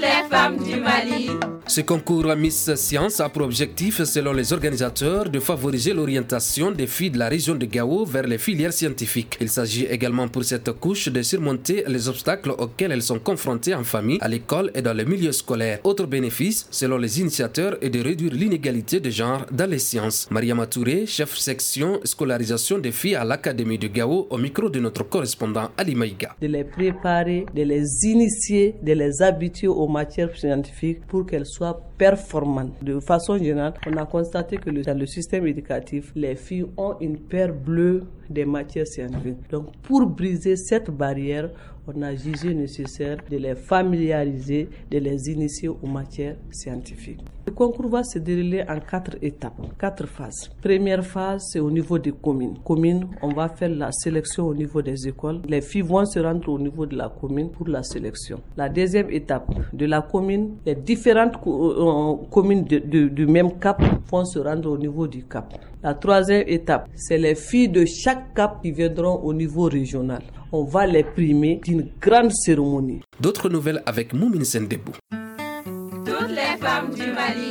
les femmes du Mali. Ce concours Miss Science a pour objectif, selon les organisateurs, de favoriser l'orientation des filles de la région de Gao vers les filières scientifiques. Il s'agit également pour cette couche de surmonter les obstacles auxquels elles sont confrontées en famille, à l'école et dans le milieu scolaire. Autre bénéfice, selon les initiateurs, est de réduire l'inégalité de genre dans les sciences. Mariama Touré, chef section scolarisation des filles à l'Académie de Gao, au micro de notre correspondant Ali Maïga. De les préparer, de les initier, de les habituer aux matières scientifiques pour qu'elles soient performantes. De façon générale, on a constaté que dans le système éducatif, les filles ont une paire bleue des matières scientifiques. Donc, pour briser cette barrière, on a jugé nécessaire de les familiariser, de les initier aux matières scientifiques. Le concours va se dérouler en 4 étapes, 4 phases. Première phase, c'est au niveau des communes. Commune, on va faire la sélection au niveau des écoles. Les filles vont se rendre au niveau de la commune pour la sélection. La deuxième étape, de la commune, les différentes communes du même cap vont se rendre au niveau du cap. La troisième étape, c'est les filles de chaque cap qui viendront au niveau régional. On va les primer d'une grande cérémonie. D'autres nouvelles avec Moumine Sendebou. Toutes les femmes du Mali.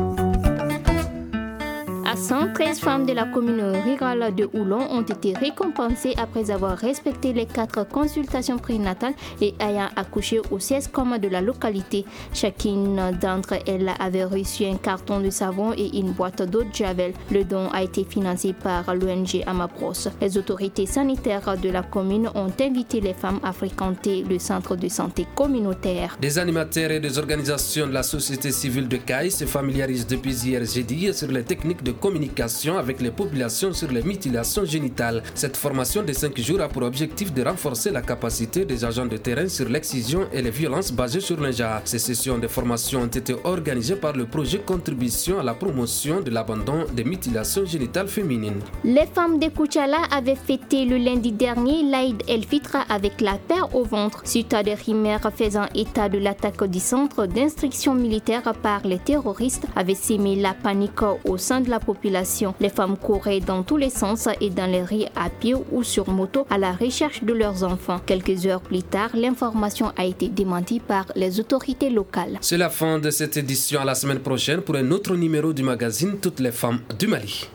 113 femmes de la commune rurale de Oulon ont été récompensées après avoir respecté les 4 consultations prénatales et ayant accouché au CESCOM de la localité. Chacune d'entre elles avait reçu un carton de savon et une boîte d'eau de javel. Le don a été financé par l'ONG Amapros. Les autorités sanitaires de la commune ont invité les femmes à fréquenter le centre de santé communautaire. Des animateurs et des organisations de la société civile de Caille se familiarisent depuis hier jeudi sur les techniques de communication avec les populations sur les mutilations génitales. Cette formation de 5 jours a pour objectif de renforcer la capacité des agents de terrain sur l'excision et les violences basées sur le genre. Ces sessions de formation ont été organisées par le projet Contribution à la promotion de l'abandon des mutilations génitales féminines. Les femmes de Kouchala avaient fêté le lundi dernier l'Aïd el-Fitra avec la paix au ventre suite à des rumeurs faisant état de l'attaque du centre d'instruction militaire par les terroristes avaient sémé la panique au sein de la population. Les femmes couraient dans tous les sens et dans les rues à pied ou sur moto à la recherche de leurs enfants. Quelques heures plus tard, l'information a été démentie par les autorités locales. C'est la fin de cette édition. À la semaine prochaine pour un autre numéro du magazine Toutes les femmes du Mali.